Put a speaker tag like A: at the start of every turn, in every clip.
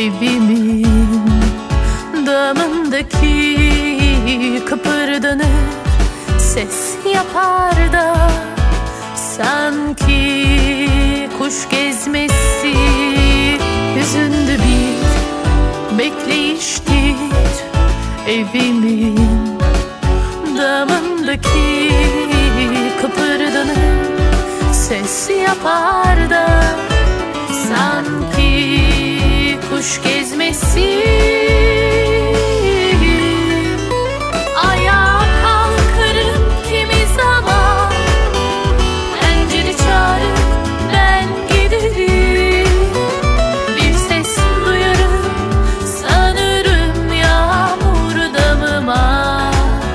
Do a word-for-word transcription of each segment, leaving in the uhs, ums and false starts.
A: Evimin damındaki kıpırdanır, ses yapar da sanki kuş gezmesi. Hüzünlü bir bekleyiştir evimin damındaki kıpırdanır, ses yapar da sanki kuş gezmesi. Ayağa kalkarım kimi zaman, pencere çağırıp ben giderim. Bir ses duyarım, sanırım yağmur damıma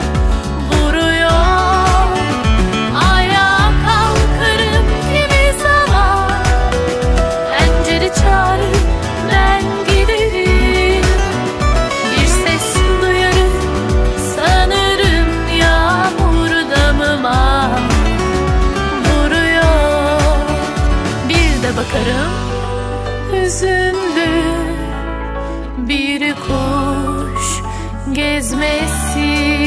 A: vuruyor. Ayağa kalkarım kimi zaman, pencere çağırıp ben giderim. Bir ses duyarım, sanırım yağmur damıma vuruyor. Bir de bakarım, hüzünlü bir kuş gezmesi.